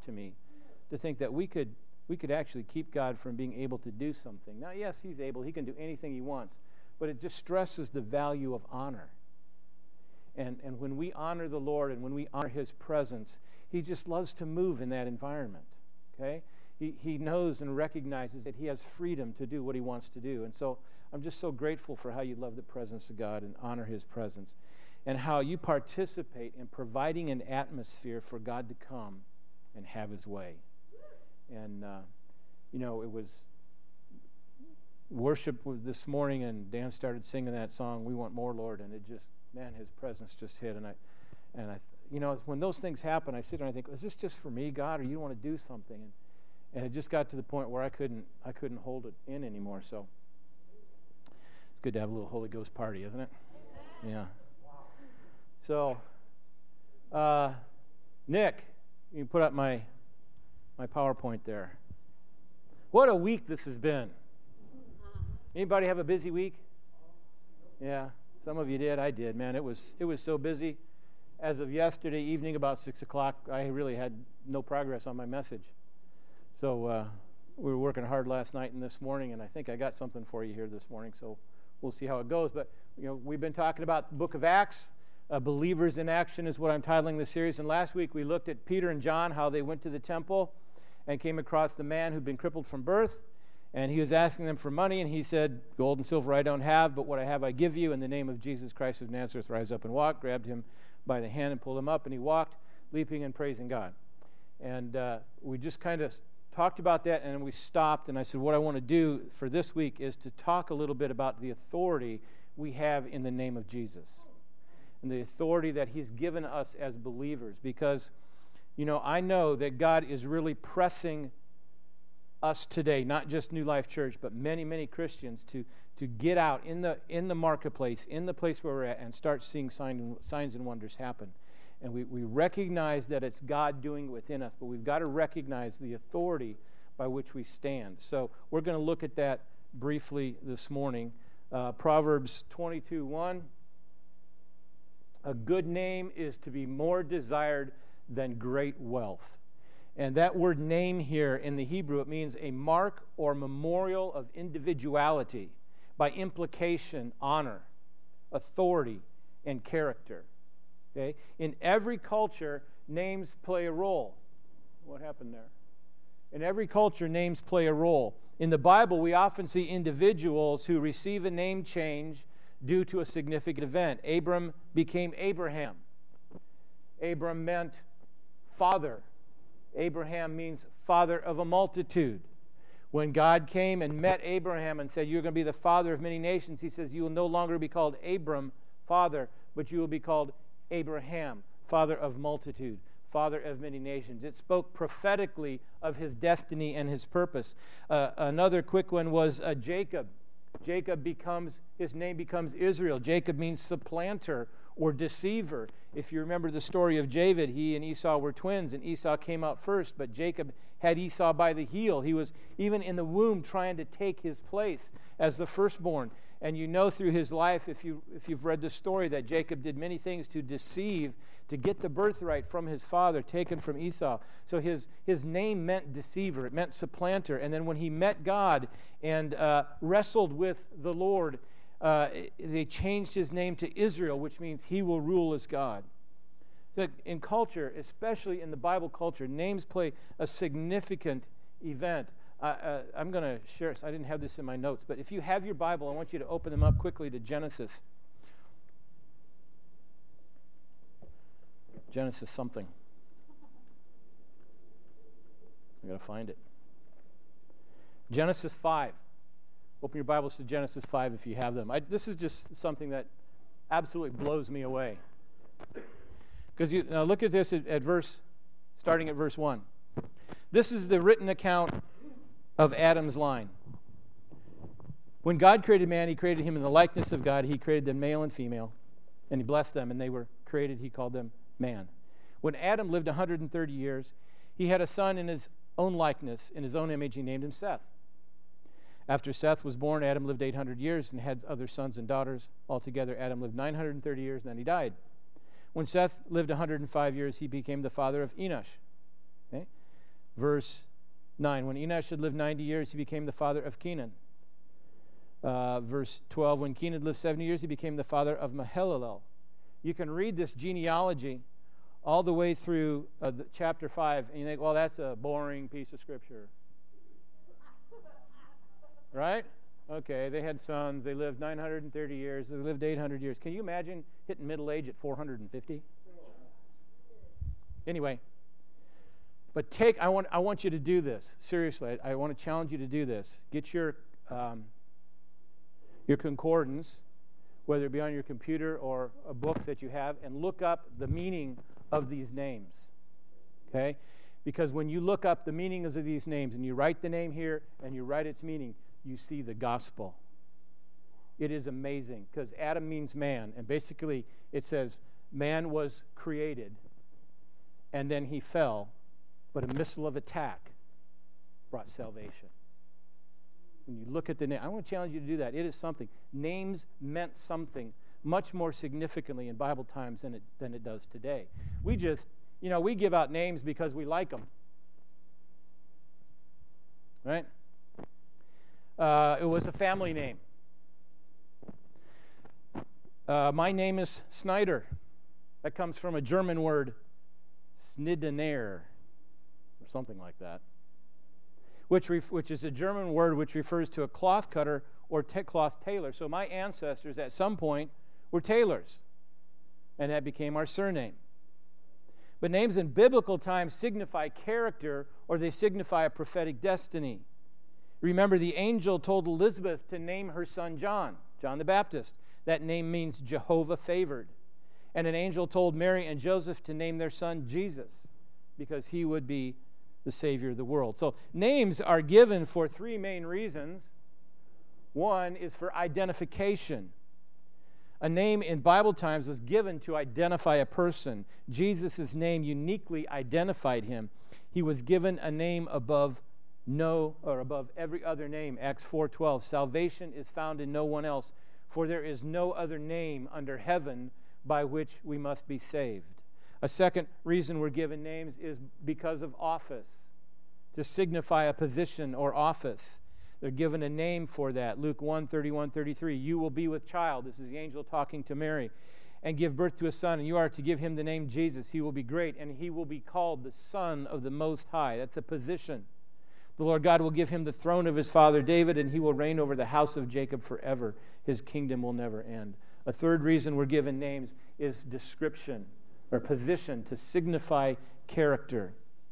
to me to think that we could actually keep God from being able to do something. Now, yes, He's able. He can do anything He wants. But it just stresses the value of honor. And when we honor the Lord and when we honor His presence, He just loves to move in that environment. Okay? He knows and recognizes that He has freedom to do what He wants to do. And so I'm just so grateful for how you love the presence of God and honor His presence, and how you participate in providing an atmosphere for God to come and have His way. And, it was worship this morning, and Dan started singing that song, "We Want More, Lord," and it just, man, His presence just hit. And I when those things happen, I sit there and I think, is this just for me, God, or you want to do something? And it just got to the point where I couldn't hold it in anymore. So it's good to have a little Holy Ghost party, isn't it? Yeah. So, Nick, you can put up my PowerPoint there. What a week this has been. Anybody have a busy week? Yeah, some of you did. I did, man. It was so busy. As of yesterday evening, about 6 o'clock, I really had no progress on my message. So we were working hard last night and this morning, and I think I got something for you here this morning. So we'll see how it goes. But we've been talking about the book of Acts. Believers in Action is what I'm titling this series. And last week we looked at Peter and John, how they went to the temple and came across the man who'd been crippled from birth. And he was asking them for money, and he said, "Gold and silver I don't have, but what I have I give you. In the name of Jesus Christ of Nazareth, rise up and walk." Grabbed him by the hand and pulled him up, and he walked, leaping and praising God. And we just kind of talked about that, and then we stopped, and I said, what I want to do for this week is to talk a little bit about the authority we have in the name of Jesus, and the authority that He's given us as believers. Because, I know that God is really pressing us today, not just New Life Church, but many, many Christians to get out in the marketplace, in the place where we're at, and start seeing signs and wonders happen. And we recognize that it's God doing it within us, but we've got to recognize the authority by which we stand. So we're going to look at that briefly this morning. Proverbs 22:1. A good name is to be more desired than great wealth. And that word name here in the Hebrew, it means a mark or memorial of individuality. By implication, honor, authority, and character. Okay? In every culture, names play a role. What happened there? In every culture, names play a role. In the Bible, we often see individuals who receive a name change due to a significant event. Abram became Abraham. Abram meant father. Abraham means father of a multitude. When God came and met Abraham and said, "You're going to be the father of many nations," He says, "You will no longer be called Abram, father, but you will be called Abraham, father of multitude, father of many nations." It spoke prophetically of his destiny and his purpose. Another quick one was Jacob. His name becomes Israel. Jacob means supplanter or deceiver. If you remember the story of David, he and Esau were twins, and Esau came out first, but Jacob had Esau by the heel. He was even in the womb trying to take his place as the firstborn. And through his life, if you've read the story, that Jacob did many things to deceive, to get the birthright from his father, taken from Esau. So his name meant deceiver. It meant supplanter. And then when he met God and wrestled with the Lord, they changed his name to Israel, which means he will rule as God. So in culture, especially in the Bible culture, names play a significant event. I'm going to share, I didn't have this in my notes, but if you have your Bible, I want you to open them up quickly to Genesis. Genesis something. I got to find it. Genesis 5. Open your Bibles to Genesis 5 if you have them. This is just something that absolutely blows me away. Because now look at this starting at verse 1. This is the written account of Adam's line. When God created man, He created him in the likeness of God. He created them male and female, and He blessed them, and they were created. He called them man. When Adam lived 130 years, he had a son in his own likeness, in his own image. He named him Seth. After Seth was born, Adam lived 800 years and had other sons and daughters. Altogether, Adam lived 930 years, and then he died. When Seth lived 105 years, he became the father of Enosh. Okay? verse 9. When Enosh had lived 90 years, he became the father of Kenan. Verse 12. When Kenan lived 70 years, he became the father of Mahalalel. You can read this genealogy all the way through chapter 5, and you think, well, that's a boring piece of scripture. Right? Okay, they had sons. They lived 930 years. They lived 800 years. Can you imagine hitting middle age at 450? Anyway, but I want you to do this. Seriously, I want to challenge you to do this. Get your concordance, whether it be on your computer or a book that you have, and look up the meaning of these names. Okay? Because when you look up the meanings of these names and you write the name here and you write its meaning, you see the gospel. It is amazing, because Adam means man, and basically it says man was created and then he fell, but a missile of attack brought salvation. When you look at the name, I want to challenge you to do that. It is something. Names meant something much more significantly in Bible times than it does today. We just, we give out names because we like them. Right? It was a family name. My name is Snyder. That comes from a German word, Schneider, or something like that, which is a German word which refers to a cloth cutter or cloth tailor. So my ancestors at some point were tailors, and that became our surname. But names in biblical times signify character, or they signify a prophetic destiny. Remember, the angel told Elizabeth to name her son John the Baptist. That name means Jehovah favored. And an angel told Mary and Joseph to name their son Jesus, because he would be the Savior of the world. So names are given for three main reasons. One is for identification. A name in Bible times was given to identify a person. Jesus' name uniquely identified him. He was given a name above every other name. Acts 4:12. Salvation is found in no one else, for there is no other name under heaven by which we must be saved. A second reason we're given names is because of office, to signify a position or office. They're given a name for that. Luke 1:31-33. You will be with child. This is the angel talking to Mary. And give birth to a son, and you are to give him the name Jesus. He will be great, and he will be called the Son of the Most High. That's a position. The Lord God will give him the throne of his father David, and he will reign over the house of Jacob forever. His kingdom will never end. A third reason we're given names is description or position, to signify character.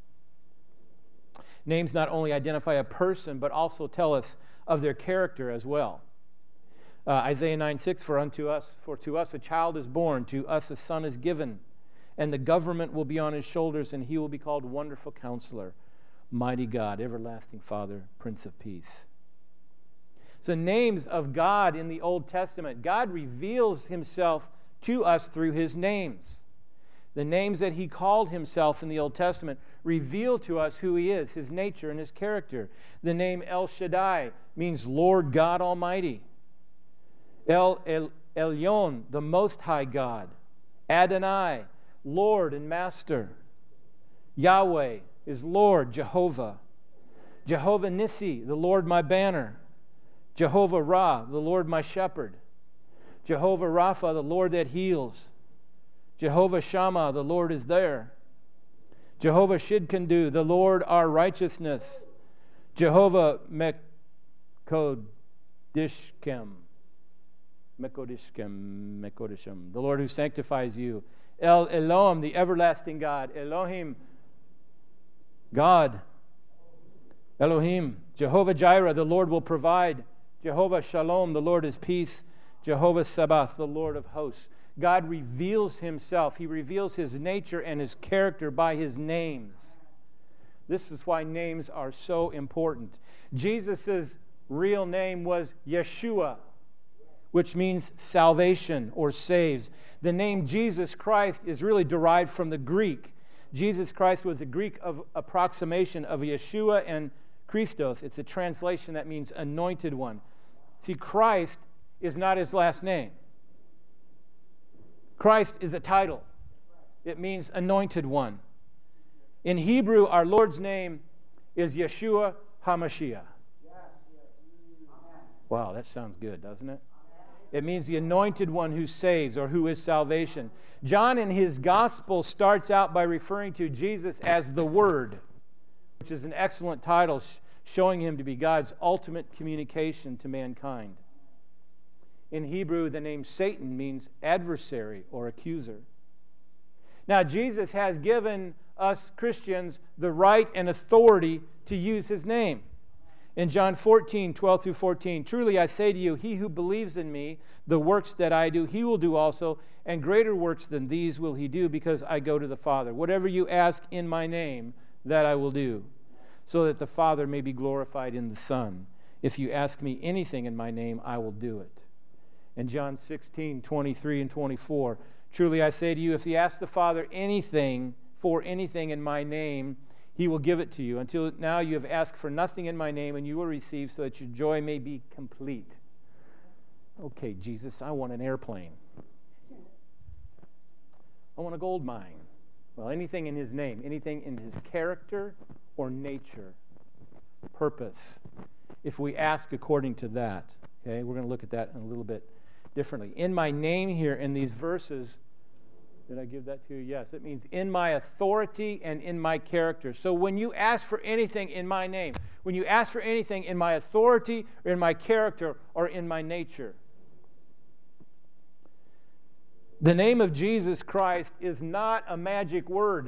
Names not only identify a person, but also tell us of their character as well. Isaiah 9:6, for to us a child is born, to us a son is given, and the government will be on his shoulders, and he will be called Wonderful Counselor, Mighty God, Everlasting Father, Prince of Peace. So names of God in the Old Testament, God reveals himself to us through his names. The names that he called himself in the Old Testament reveal to us who he is, his nature and his character. The name El Shaddai means Lord God Almighty. El Elyon, the Most High God. Adonai, Lord and Master. Yahweh is Lord, Jehovah. Jehovah Nissi, the Lord my banner. Jehovah Ra, the Lord my shepherd. Jehovah Rapha, the Lord that heals. Jehovah Shammah, the Lord is there. Jehovah Shidkandu, the Lord our righteousness. Jehovah Mekodishkem, the Lord who sanctifies you. El Elohim, the everlasting God. Elohim, God. Elohim. Jehovah Jireh, the Lord will provide. Jehovah Shalom, the Lord is peace. Jehovah Sabaoth, the Lord of hosts. God reveals himself. He reveals his nature and his character by his names. This is why names are so important. Jesus' real name was Yeshua, which means salvation or saves. The name Jesus Christ is really derived from the Greek. Jesus Christ was a Greek approximation of Yeshua and Christos. It's a translation that means anointed one. See, Christ is not his last name. Christ is a title. It means anointed one. In Hebrew, our Lord's name is Yeshua HaMashiach. Wow, that sounds good, doesn't it? It means the anointed one who saves, or who is salvation. John in his gospel starts out by referring to Jesus as the Word, which is an excellent title, showing him to be God's ultimate communication to mankind. In Hebrew, the name Satan means adversary or accuser. Now, Jesus has given us Christians the right and authority to use his name. In John 14:12-14, truly I say to you, he who believes in me, the works that I do, he will do also, and greater works than these will he do, because I go to the Father. Whatever you ask in my name, that I will do, so that the Father may be glorified in the Son. If you ask me anything in my name, I will do it. In John 16:23-24, truly I say to you, if you ask the Father anything in my name, he will give it to you. Until now you have asked for nothing in my name, and you will receive, so that your joy may be complete. Okay, Jesus, I want an airplane. I want a gold mine. Well, anything in his name, anything in his character or nature, purpose. If we ask according to that, okay, we're going to look at that in a little bit differently. In my name here, in these verses, did I give that to you? Yes. It means in my authority and in my character. So when you ask for anything in my name, when you ask for anything in my authority or in my character or in my nature, the name of Jesus Christ is not a magic word.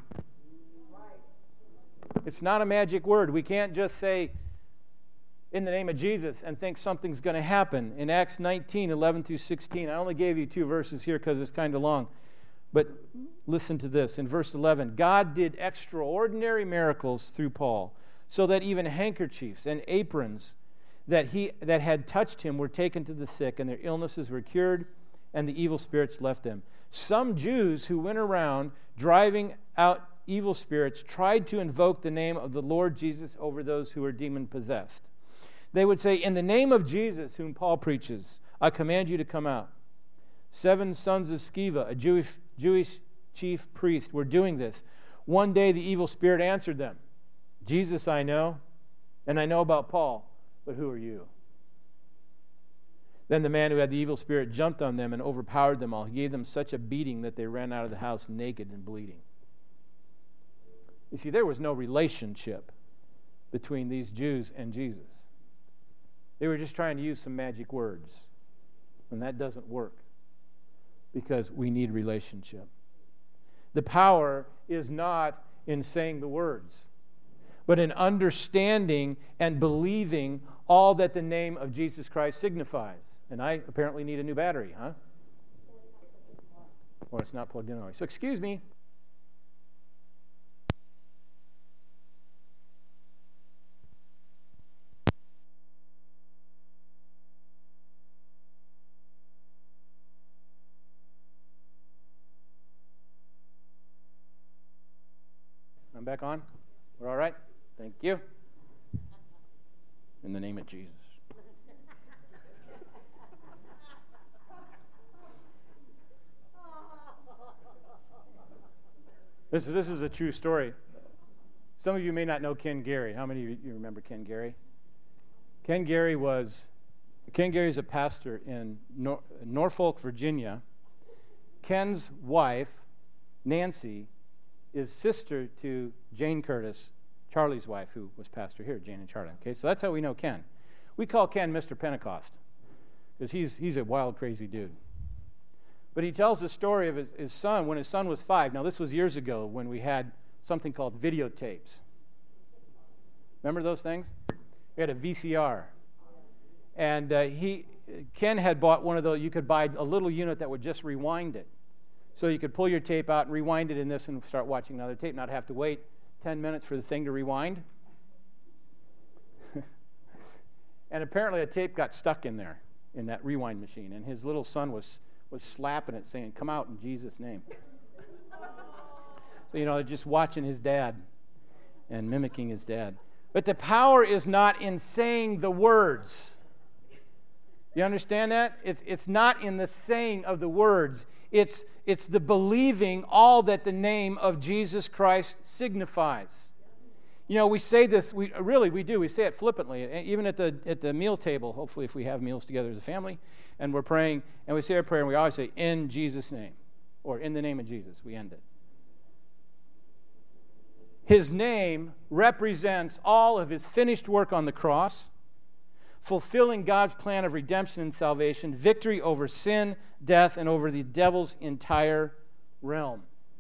It's not a magic word. We can't just say, in the name of Jesus, and think something's going to happen. In Acts 19:11-16, I only gave you 2 verses here because it's kind of long. But listen to this. In verse 11, God did extraordinary miracles through Paul, so that even handkerchiefs and aprons that had touched him were taken to the sick, and their illnesses were cured, and the evil spirits left them. Some Jews who went around driving out evil spirits tried to invoke the name of the Lord Jesus over those who were demon-possessed. They would say, in the name of Jesus, whom Paul preaches, I command you to come out. 7 sons of Sceva, a Jewish chief priest, were doing this. One day the evil spirit answered them, Jesus I know, and I know about Paul, but who are you? Then the man who had the evil spirit jumped on them and overpowered them all. He gave them such a beating that they ran out of the house naked and bleeding. You see, there was no relationship between these Jews and Jesus. They were just trying to use some magic words, and that doesn't work, because we need relationship. The power is not in saying the words, but in understanding and believing all that the name of Jesus Christ signifies. And I apparently need a new battery, huh? Or it's not plugged in already. So excuse me. I'm back on. We're all right? Thank you. In the name of Jesus. This is a true story. Some of you may not know Ken Gary. How many of you remember Ken Gary? Ken Gary is a pastor in Norfolk, Virginia. Ken's wife, Nancy, is sister to Jane Curtis, Charlie's wife, who was pastor here, Jane and Charlie. Okay, so that's how we know Ken. We call Ken Mr. Pentecost, because he's a wild, crazy dude. But he tells the story of his son when his son was 5. Now, this was years ago when we had something called videotapes. Remember those things? We had a VCR. And Ken had bought one of those. You could buy a little unit that would just rewind it. So you could pull your tape out and rewind it in this and start watching another tape, not have to wait 10 minutes for the thing to rewind. And apparently a tape got stuck in there, in that rewind machine, and his little son was slapping it, saying, come out in Jesus' name. So, just watching his dad and mimicking his dad. But the power is not in saying the words. You understand that? It's not in the saying of the words. It's the believing all that the name of Jesus Christ signifies. You know, we say this, we do. We say it flippantly, even at the meal table, hopefully if we have meals together as a family, and we're praying, and we say our prayer, and we always say, in Jesus' name, or in the name of Jesus. We end it. His name represents all of his finished work on the cross, fulfilling God's plan of redemption and salvation, victory over sin, death, and over the devil's entire realm.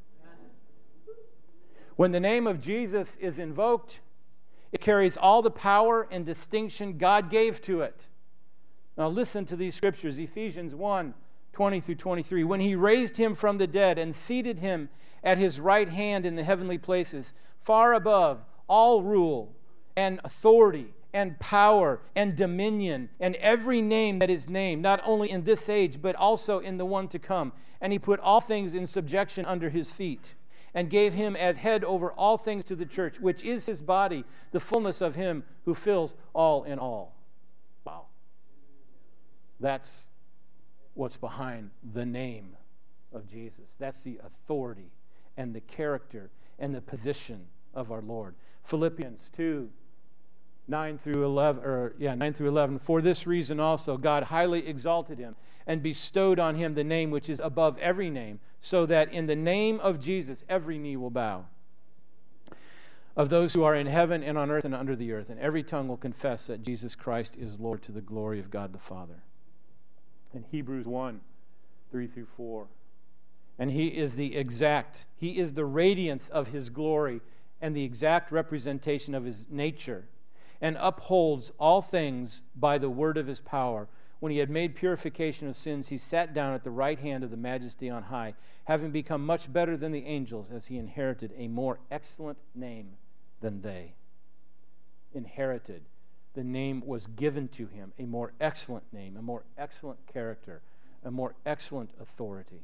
When the name of Jesus is invoked, it carries all the power and distinction God gave to it. Now listen to these scriptures, Ephesians 1, 20 through 23. When he raised him from the dead and seated him at his right hand in the heavenly places, far above all rule and authority and power and dominion and every name that is named, not only in this age, but also in the one to come. And he put all things in subjection under his feet, and gave him as head over all things to the church, which is his body, the fullness of him who fills all in all. Wow. That's what's behind the name of Jesus. That's the authority and the character and the position of our Lord. Philippians 2, 9 through 11. For this reason also God highly exalted him and bestowed on him the name which is above every name, so that in the name of Jesus every knee will bow, of those who are in heaven and on earth and under the earth, and every tongue will confess that Jesus Christ is Lord, to the glory of God the Father. In Hebrews 1, 3 through 4. And he is the radiance of his glory and the exact representation of his nature, and upholds all things by the word of his power. When he had made purification of sins, he sat down at the right hand of the Majesty on high, having become much better than the angels, as he inherited a more excellent name than they. Inherited. The name was given to him, a more excellent name, a more excellent character, a more excellent authority.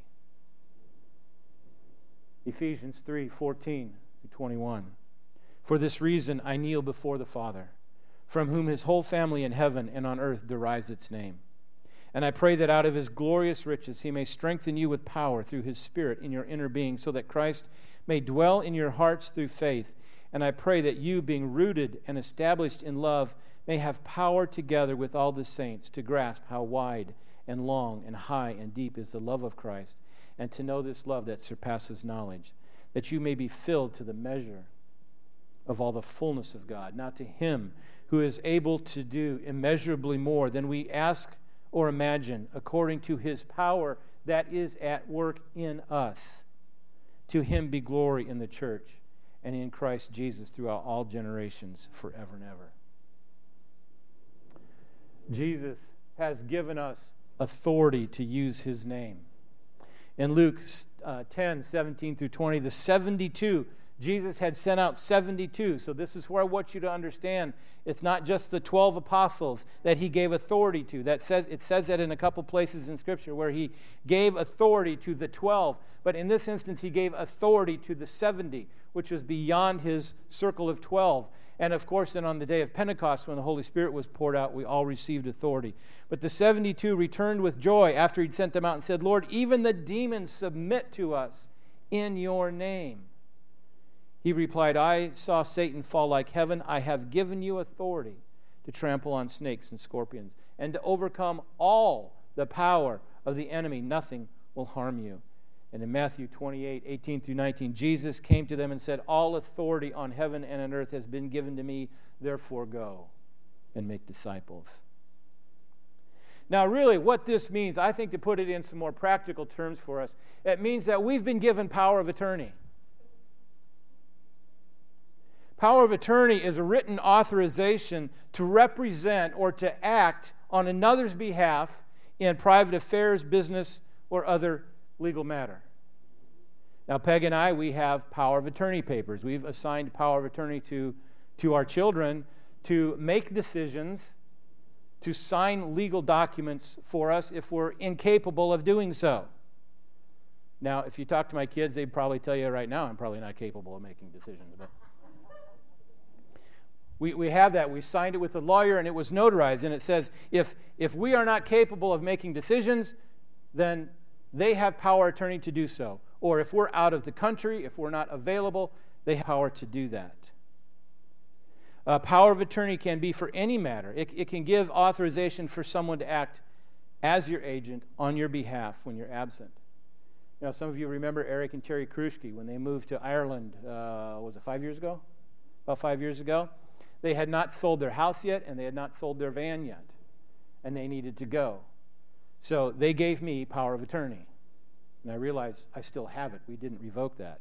Ephesians 3, 14 through 21. For this reason I kneel before the Father, from whom his whole family in heaven and on earth derives its name. And I pray that out of his glorious riches he may strengthen you with power through his Spirit in your inner being, so that Christ may dwell in your hearts through faith. And I pray that you, being rooted and established in love, may have power together with all the saints to grasp how wide and long and high and deep is the love of Christ, and to know this love that surpasses knowledge, that you may be filled to the measure of all the fullness of God. Now to him who is able to do immeasurably more than we ask or imagine, according to his power that is at work in us. To him be glory in the church and in Christ Jesus throughout all generations, forever and ever. Jesus has given us authority to use his name. In Luke 10, 17 through 20, the 72, Jesus had sent out 72. So this is where I want you to understand. It's not just the 12 apostles that he gave authority to. It says that in a couple places in Scripture where he gave authority to the 12. But in this instance, he gave authority to the 70, which was beyond his circle of 12. And of course, then on the day of Pentecost, when the Holy Spirit was poured out, we all received authority. But the 72 returned with joy after he'd sent them out and said, Lord, even the demons submit to us in your name. He replied, I saw Satan fall like heaven. I have given you authority to trample on snakes and scorpions and to overcome all the power of the enemy. Nothing will harm you. And in Matthew 28, 18 through 19, Jesus came to them and said, all authority on heaven and on earth has been given to me. Therefore go and make disciples. Now really what this means, I think to put it in some more practical terms for us, it means that we've been given power of attorney. Power of attorney is a written authorization to represent or to act on another's behalf in private affairs, business, or other legal matter. Now, Peg and I, we have power of attorney papers. We've assigned power of attorney to our children to make decisions, to sign legal documents for us if we're incapable of doing so. Now, if you talk to my kids, they'd probably tell you right now I'm probably not capable of making decisions, but we have that. We signed it with a lawyer, and it was notarized. And it says, if we are not capable of making decisions, then they have power of attorney to do so. Or if we're out of the country, if we're not available, they have power to do that. Power of attorney can be for any matter. It can give authorization for someone to act as your agent on your behalf when you're absent. You know, some of you remember Eric and Terry Kruschke when they moved to Ireland, was it 5 years ago? About 5 years ago. They had not sold their house yet, and they had not sold their van yet, and they needed to go. So they gave me power of attorney, and I realized I still have it. We didn't revoke that.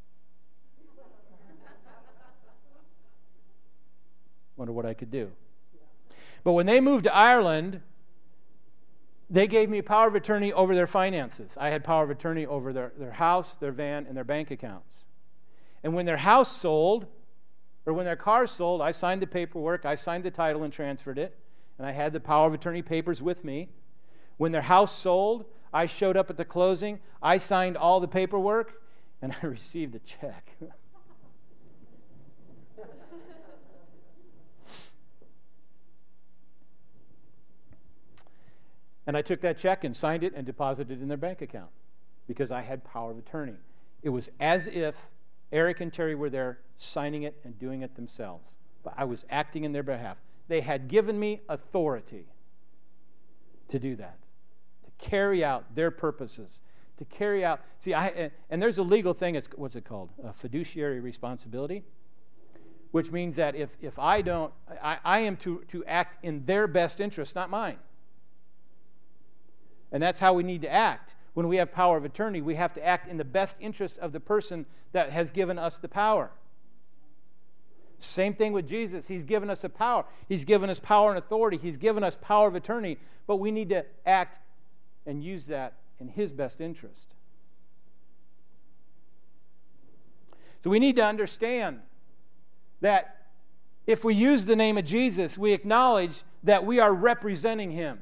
Wonder what I could do. But when they moved to Ireland, they gave me power of attorney over their finances. I had power of attorney over their house, their van, and their bank accounts. And when their house sold, or when their car sold, I signed the paperwork, I signed the title and transferred it, and I had the power of attorney papers with me. When their house sold, I showed up at the closing, I signed all the paperwork, and I received a check. And I took that check and signed it and deposited it in their bank account because I had power of attorney. It was as if Eric and Terry were there signing it and doing it themselves. But I was acting in their behalf. They had given me authority to do that, to carry out their purposes, to carry out. See, and there's a legal thing, what's it called? A fiduciary responsibility, which means that if I don't, I am to act in their best interest, not mine. And that's how we need to act. When we have power of attorney, we have to act in the best interest of the person that has given us the power. Same thing with Jesus. He's given us a power. He's given us power and authority. He's given us power of attorney, but we need to act and use that in His best interest. So we need to understand that if we use the name of Jesus, we acknowledge that we are representing Him.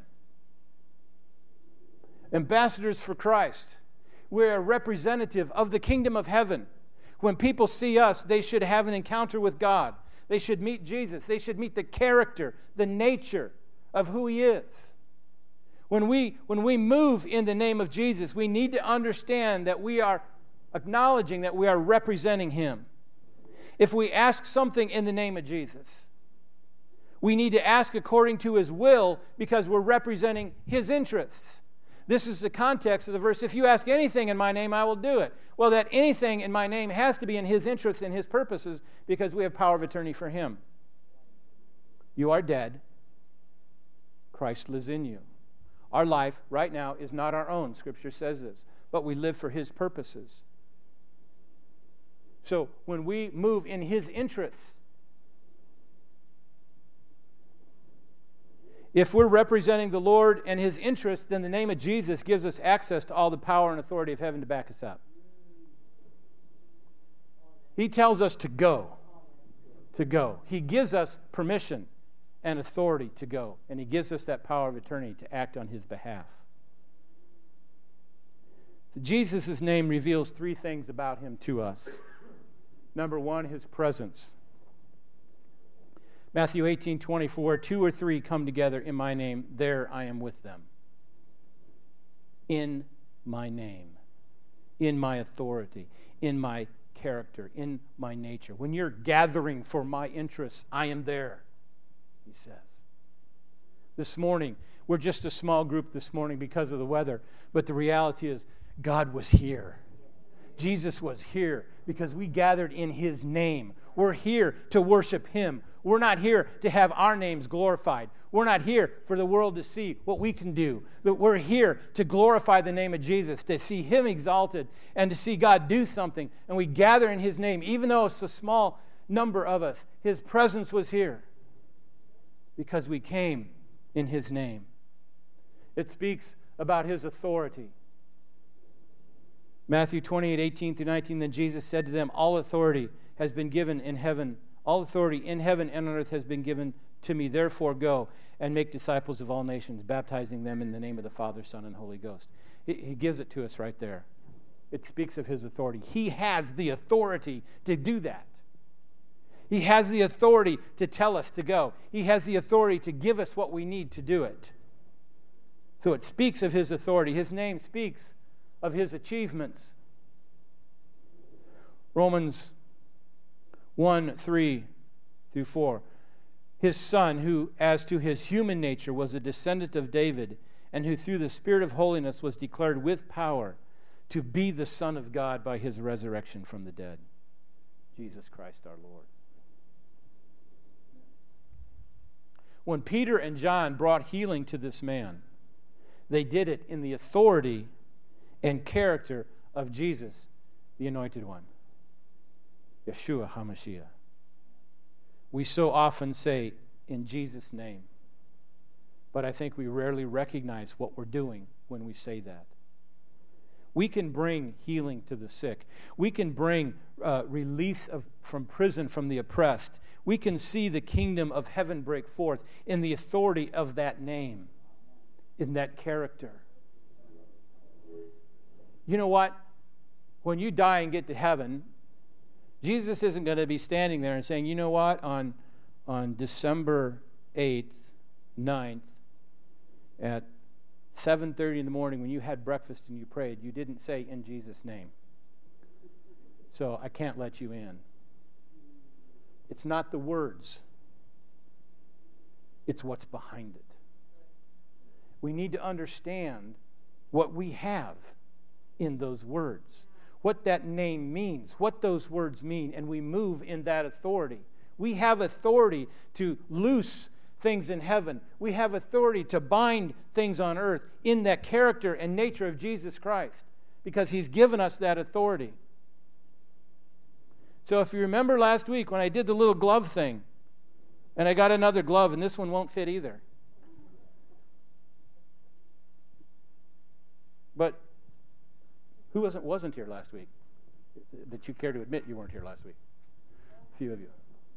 Ambassadors for Christ. We're a representative of the kingdom of heaven. When people see us, they should have an encounter with God. They should meet Jesus. They should meet the character, the nature of who He is. When we move in the name of Jesus, we need to understand that we are acknowledging that we are representing Him. If we ask something in the name of Jesus, we need to ask according to His will because we're representing His interests. This is the context of the verse. If you ask anything in my name, I will do it. Well, that anything in my name has to be in His interests and His purposes because we have power of attorney for Him. You are dead. Christ lives in you. Our life right now is not our own. Scripture says this. But we live for His purposes. So when we move in His interests, if we're representing the Lord and His interests, then the name of Jesus gives us access to all the power and authority of heaven to back us up. He tells us to go. To go. He gives us permission and authority to go. And He gives us that power of attorney to act on His behalf. Jesus' name reveals three things about Him to us. Number one, His presence. Matthew 18:24, 2 or 3 come together in my name, there I am with them. In my name, in my authority, in my character, in my nature. When you're gathering for my interests, I am there, He says. This morning, we're just a small group this morning because of the weather, but the reality is God was here. Jesus was here because we gathered in His name. We're here to worship Him. We're not here to have our names glorified. We're not here for the world to see what we can do. But we're here to glorify the name of Jesus, to see Him exalted, and to see God do something. And we gather in His name. Even though it's a small number of us, His presence was here because we came in His name. It speaks about His authority. Matthew 28:18-19, then Jesus said to them, all authority has been given in heaven. All authority in heaven and on earth has been given to me. Therefore go and make disciples of all nations, baptizing them in the name of the Father, Son, and Holy Ghost. He gives it to us right there. It speaks of His authority. He has the authority to do that. He has the authority to tell us to go. He has the authority to give us what we need to do it. So it speaks of His authority. His name speaks of His achievements. Romans 1:3-4. his Son, who, as to his human nature, was a descendant of David, and who through the Spirit of holiness was declared with power to be the Son of God by his resurrection from the dead. Jesus Christ our Lord. When Peter and John brought healing to this man, they did it in the authority and character of Jesus, the Anointed One, Yeshua HaMashiach. We so often say, in Jesus' name, but I think we rarely recognize what we're doing when we say that. We can bring healing to the sick. We can bring release from prison from the oppressed. We can see the kingdom of heaven break forth in the authority of that name, in that character. You know what? When you die and get to heaven, Jesus isn't going to be standing there and saying, you know what, on December 8th, 9th, at 7:30 in the morning when you had breakfast and you prayed, you didn't say, in Jesus' name. So I can't let you in. It's not the words. It's what's behind it. We need to understand what we have in those words, what that name means, what those words mean, and we move in that authority. We have authority to loose things in heaven. We have authority to bind things on earth in that character and nature of Jesus Christ, because he's given us that authority. So if you remember last week when I did the little glove thing, and I got another glove, and this one won't fit either. But who wasn't here last week that you care to admit you weren't here last week? A few of you.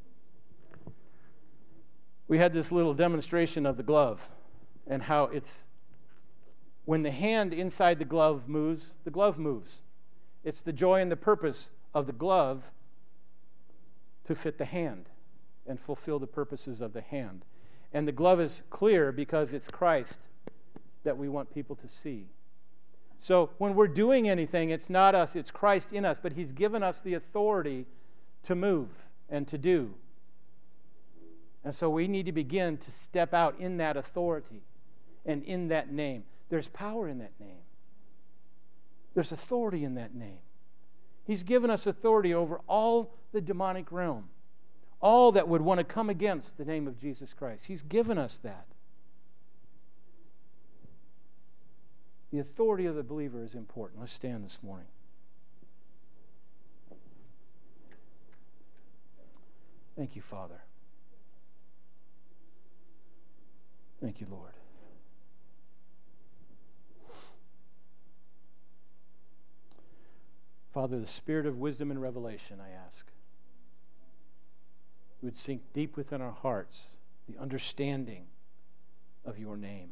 We had this little demonstration of the glove and how it's, when the hand inside the glove moves, the glove moves. It's the joy and the purpose of the glove to fit the hand and fulfill the purposes of the hand. And the glove is clear because it's Christ that we want people to see. So when we're doing anything, it's not us, it's Christ in us, but he's given us the authority to move and to do. And so we need to begin to step out in that authority and in that name. There's power in that name. There's authority in that name. He's given us authority over all the demonic realm, all that would want to come against the name of Jesus Christ. He's given us that. The authority of the believer is important. Let's stand this morning. Thank you, Father. Thank you, Lord. Father, the spirit of wisdom and revelation, I ask, would sink deep within our hearts the understanding of your name.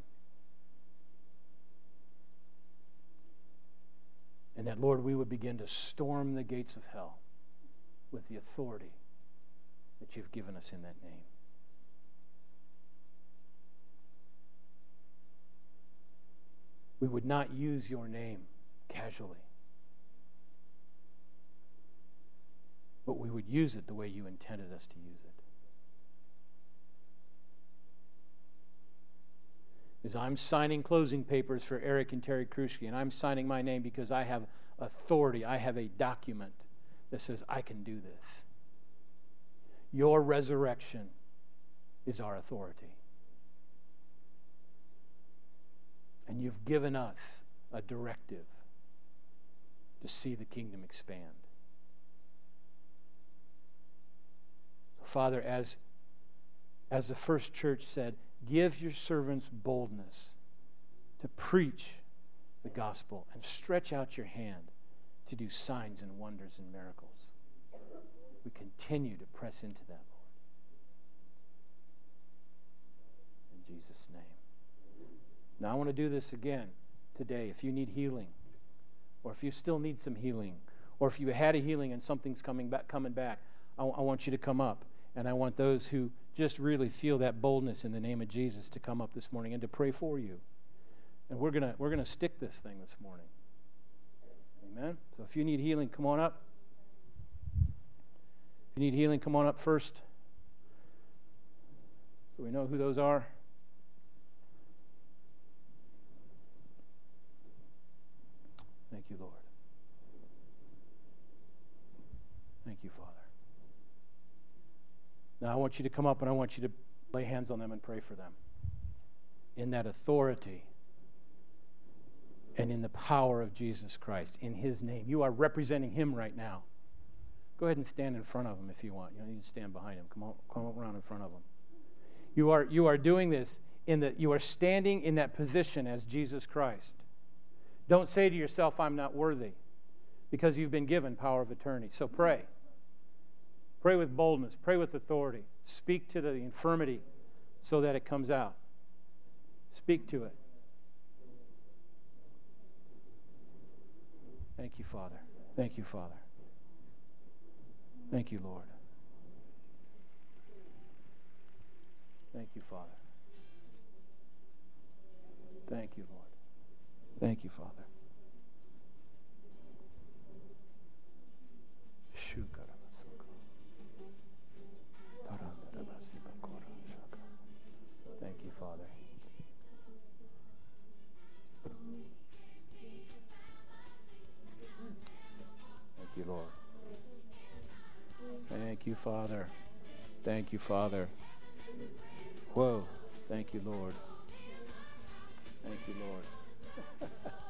And that, Lord, we would begin to storm the gates of hell with the authority that you've given us in that name. We would not use your name casually, but we would use it the way you intended us to use it. As I'm signing closing papers for Eric and Terry Kruschke, and I'm signing my name because I have authority, I have a document that says I can do this. Your resurrection is our authority. And you've given us a directive to see the kingdom expand. Father, as the first church said, give your servants boldness to preach the gospel and stretch out your hand to do signs and wonders and miracles. We continue to press into that, Lord. In Jesus' name. Now I want to do this again today. If you need healing, or if you still need some healing, or if you had a healing and something's coming back, I want you to come up. And I want those who just really feel that boldness in the name of Jesus to come up this morning and to pray for you. And we're gonna stick this thing this morning. Amen? So if you need healing, come on up. If you need healing, come on up first. Do we know who those are? Thank you, Lord. Thank you, Father. Now I want you to come up and I want you to lay hands on them and pray for them. In that authority and in the power of Jesus Christ, in His name. You are representing Him right now. Go ahead and stand in front of Him if you want. You don't need to stand behind Him. Come around in front of Him. You are doing this you are standing in that position as Jesus Christ. Don't say to yourself, I'm not worthy, because you've been given power of attorney. So pray. Pray with boldness. Pray with authority. Speak to the infirmity so that it comes out. Speak to it. Thank you, Father. Thank you, Father. Thank you, Lord. Thank you, Father. Thank you, Lord. Thank you, Father. Thank you, Father. Thank you, Lord. Thank you, Father. Thank you, Father. Whoa. Thank you, Lord. Thank you, Lord.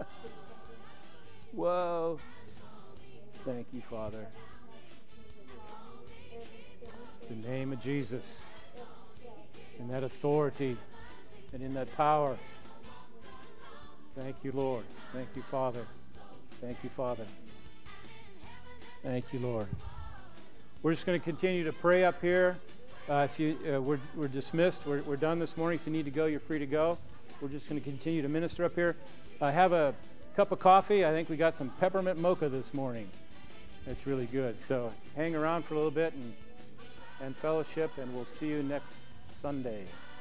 Whoa. Thank you, Father. In the name of Jesus, in that authority and in that power. Thank you, Lord. Thank you, Father. Thank you, Father. Thank you, Lord. We're just going to continue to pray up here. We're dismissed. We're done this morning. If you need to go, you're free to go. We're just going to continue to minister up here. Have a cup of coffee. I think we got some peppermint mocha this morning. It's really good. So hang around for a little bit and fellowship, and we'll see you next Sunday.